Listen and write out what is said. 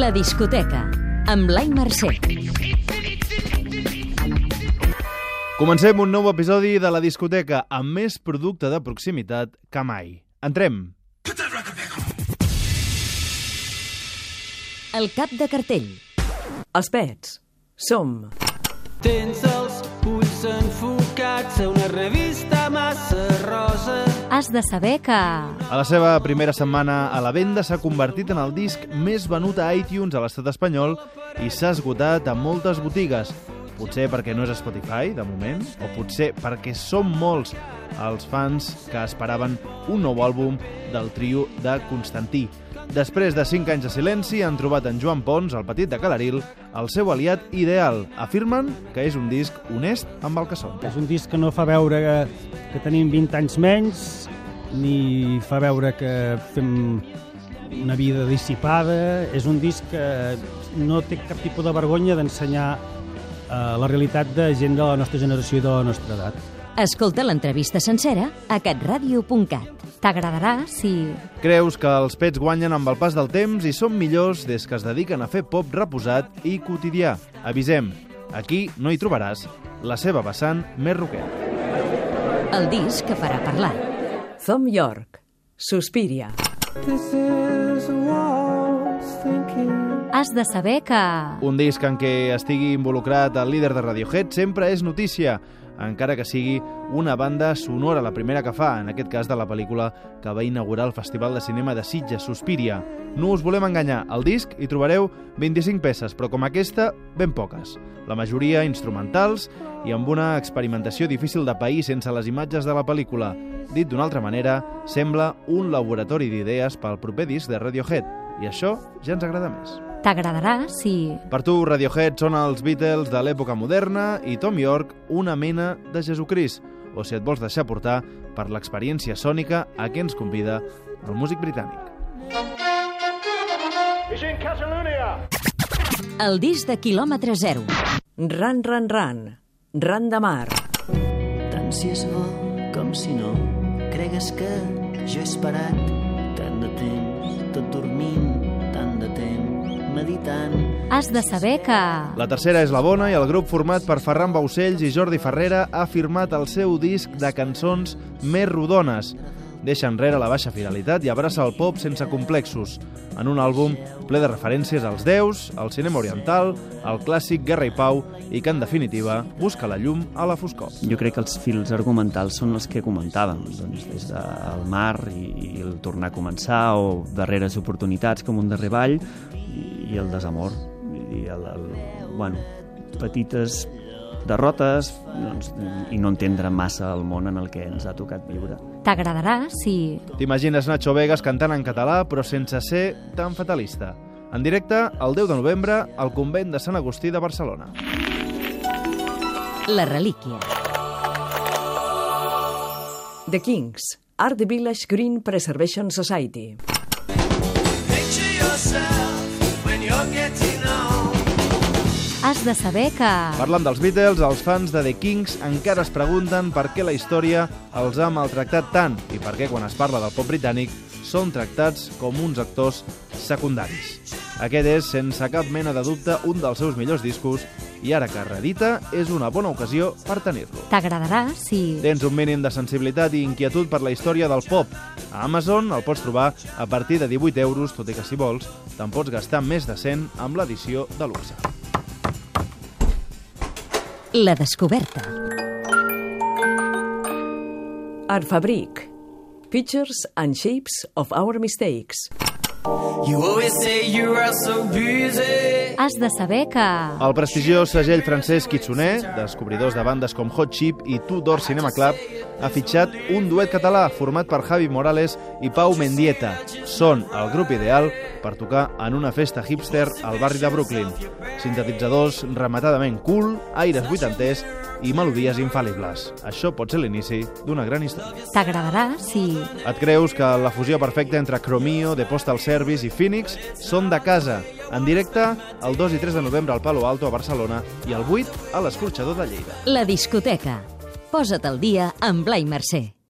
La discoteca, amb Blai Mercè. Comencem un nou episodi de La discoteca amb més producte de proximitat que mai. Entrem! El cap de cartell. Els pets som... Tens els ulls enfocats a una revista massa rosa. Has de saber que... A la seva primera setmana a la venda s'ha convertit en el disc més venut a iTunes a l'estat espanyol i s'ha esgotat a moltes botigues. Potser perquè no és Spotify, de moment, o potser perquè són molts els fans que esperaven un nou àlbum del trio de Constantí. Després de 5 anys de silenci, han trobat en Joan Pons, el petit de Calaril, el seu aliat ideal. Afirmen que és un disc honest amb el que són. És un disc que no fa veure que tenim 20 anys menys, ni fa veure que fem una vida dissipada. És un disc que no té cap tipus de vergonya d'ensenyar la realitat de gent de la nostra generació i de la nostra edat. Escolta l'entrevista sencera a catradio.cat. T'agradarà si... Creus que els pets guanyen amb el pas del temps i són millors des que es dediquen a fer pop reposat i quotidià. Avisem, aquí no hi trobaràs la seva vessant més rockera. El disc que farà parlar. Thom Yorke, Suspiria. Has de saber que... Un disc en què estigui involucrat el líder de Radiohead sempre és notícia, encara que sigui una banda sonora la primera que fa, en aquest cas de la pel·lícula que va inaugurar el Festival de Cinema de Sitges, Suspiria. No us volem enganyar, al disc hi trobareu 25 peces, però com aquesta, ben poques. La majoria instrumentals i amb una experimentació difícil de pair sense les imatges de la pel·lícula. Dit d'una altra manera, sembla un laboratori d'idees pel proper disc de Radiohead, i això ja ens agrada més. T'agradarà si... Per tu, Radiohead són els Beatles de l'època moderna i Thom Yorke una mena de Jesucrist, o si et vols deixar portar per l'experiència sònica a què ens convida el músic britànic. El disc de quilòmetre zero. Ran, ran, ran. Ran de mar. Tant si és bo com si no, cregues que jo he esperat tant de temps, tot dormint, tant de temps, meditant. Has de saber que... La tercera és la bona i el grup format per Ferran Baucells i Jordi Ferrera ha firmat el seu disc de cançons més rodones. Deixa enrere la baixa fidelitat i abraça el pop sense complexos, en un àlbum ple de referències als déus, al cinema oriental, al clàssic Guerra i Pau i que, en definitiva, busca la llum a la foscor. Jo crec que els fils argumentals són els que comentàvem, doncs des del mar i el tornar a començar, o darreres oportunitats com un darrer ball, i el desamor, i petites derrotes, doncs, i no entendre massa el món en el que ens ha tocat viure. T'agradarà si... T'imagines Nacho Vegas cantant en català però sense ser tan fatalista. En directe, el 10 de novembre, al convent de Sant Agustí de Barcelona. La relíquia. The Kings, Art Village Green Preservation Society. Has de saber que... Parlant dels Beatles, els fans de The Kings encara es pregunten per què la història els ha maltractat tant i per què quan es parla del pop britànic són tractats com uns actors secundaris. Aquest és, sense cap mena de dubte, un dels seus millors discos i ara que reedita és una bona ocasió per tenir-lo. T'agradarà si... Tens un mínim de sensibilitat i inquietud per la història del pop. A Amazon el pots trobar a partir de 18 euros, tot i que si vols te'n pots gastar més de 100 amb l'edició de luxe. La descoberta. Art Fabric. Pictures and Shapes of Our Mistakes. You always say you are so busy. Has de saber que... El prestigiós segell francès Kitsune, descobridors de bandes com Hot Chip i Two Door Cinema Club, ha fitxat un duet català format per Javi Morales i Pau Mendieta. Són el grup ideal per tocar en una festa hipster al barri de Brooklyn. Sintetitzadors rematadament cool, aires vuitanters i melodies infal·libles. Això pot ser l'inici d'una gran història. T'agradarà si... Et creus que la fusió perfecta entre Chromio, The Postal Service i Phoenix són de casa? En directe, el 2 i 3 de novembre al Palo Alto a Barcelona i el 8 a l'Escorxador de Lleida. La discoteca. Posa't al dia amb Blai Mercè.